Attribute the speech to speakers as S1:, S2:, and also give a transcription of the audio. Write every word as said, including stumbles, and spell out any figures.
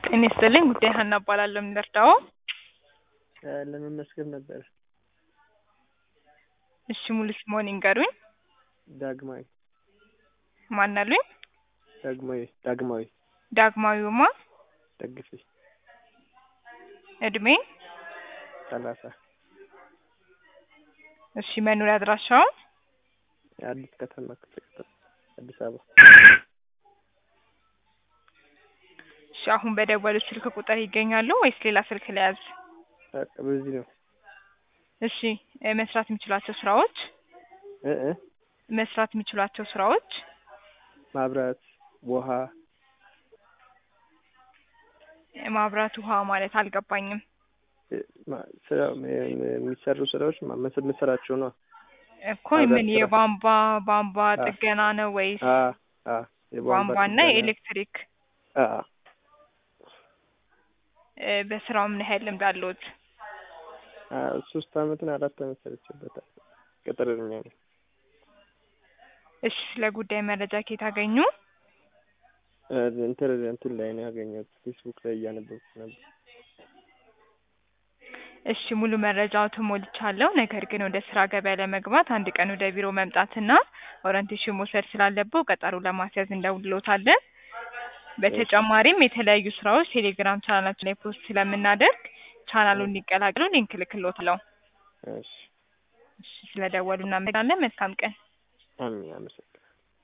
S1: ጤና ይስጥልኝ ጉዳይ ሀና እባላለሁ የምንረዳው?
S2: ለመመስገን ነበር።
S1: እሺ ሙሉ ስምዎን ይንገሩኝ?
S2: ዳግማዊ
S1: ማን አሉኝ?
S2: ዳግማዊ ዳግማዊ
S1: ዳግማዊውማ
S2: ደግፌ
S1: እድሜ?
S2: ሰላሳ
S1: እሺ መኖሪያ አድራሻው?
S2: አዲስ ከተማ ክፍለ ከተማ አዲስ አበባ።
S1: እሺ አሁን በደወሉት ስልክ ቁጥር ይገኛሉ ወይስ ሌላ ስልክ ልያዝ?
S2: በቃ በዚህ ነው።
S1: እሺ መስራት የሚችሏቸው ስራዎች?
S2: እ እ
S1: መስራት የሚችሏቸው ስራዎች?
S2: ማብራት፣ ውሃ።
S1: ማብራት ውሃ ማለት አልገባኝም።
S2: ስራ የሚሰሩ ስራዎች መስራቸው ነው
S1: እኮ ምን የቧንቧ ቧንቧ ጥገና ነው ወይስ?
S2: አ አ
S1: ቧንቧና የኤሌክትሪክ?
S2: አ
S1: በስራው ምን ያህል ልምድ አለዎት?
S2: አ ሶስት አመት እና አራት አመት ሰርቼበታለሁ። ቅጥረኛ ነኝ።
S1: እሺ ስለ ጉዳይ መረጃ ከየት አገኙ?
S2: እንትን እንትን ላይ ነው ያገኘሁት፣ ፌስቡክ ላይ እያነበብኩ ነበር።
S1: እሺ ሙሉ መረጃው ተሞልቻለሁ። ነገር ግን ወደ ስራ ገበያ ለመግባት አንድ ቀን ወደ ቢሮ መምጣትና ኦሪንቴሽን መውሰድ ስላለብዎ ቀጠሮ ለማስያዝ እንደውልዎታለን። በተጨማሪም የተለያዩ ስራዎች ቴሌግራም ቻናላችን ላይ ፖስት ስለምናደርግ ቻናሉን እንዲቀላቀሉ ሊንክ እልክልዎታለሁ።
S2: እሺ
S1: እሺ ስለደወሉ እናመሰግናለን። መልካም ቀን።
S2: አሜን። አመሰግናለሁ።